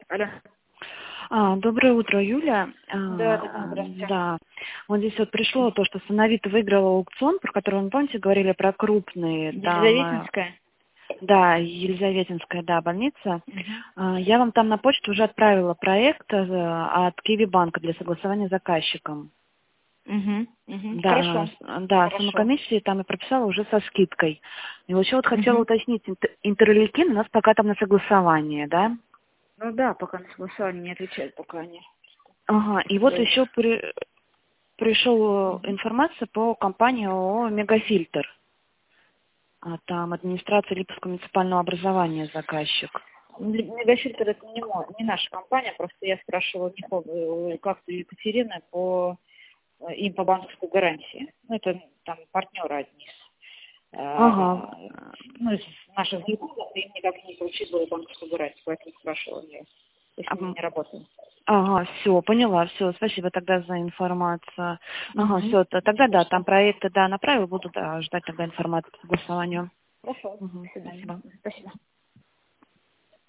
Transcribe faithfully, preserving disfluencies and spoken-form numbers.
Алло. А, доброе утро, Юля. Да, А, да, здравствуйте. да. Вот здесь вот пришло то, что Сановита выиграла аукцион, про который, вы помните, говорили про крупные. Там, а, Елизаветинская? да, Елизаветинская, да, больница. Угу. А, Я вам там на почту уже отправила проект а, от Киви банка для согласования с заказчиком. Угу. Угу. Да, Хорошо. с- да, сумму Хорошо. комиссии там и прописала уже со скидкой. И вот еще вот хотела Угу. уточнить, Интер- Интерлейкин у нас пока там на согласование, да? Ну да, пока на согласование не отвечают, пока они Ага, и вот приходят. еще при, пришел Угу. информация по компании ООО «Мегафильтр». А там администрация Липовского муниципального образования заказчик. Мегашильтер это не, мой, не наша компания, просто я спрашивала у них, э, как Екатерина по э, им по банковской гарантии. Ну, это там партнеры одни из, Ага. э, ну, из наших знакомых, и им никак не получили банковскую гарантию, поэтому спрашивала я. То есть мы Ам, не работаем. Ага, все, поняла, все, спасибо тогда за информацию. Ага, Угу. все, тогда да, Хорошо. там проекты, да, направил, буду да, ждать тогда информацию по согласованию. Хорошо. Угу, До свидания. спасибо. Спасибо.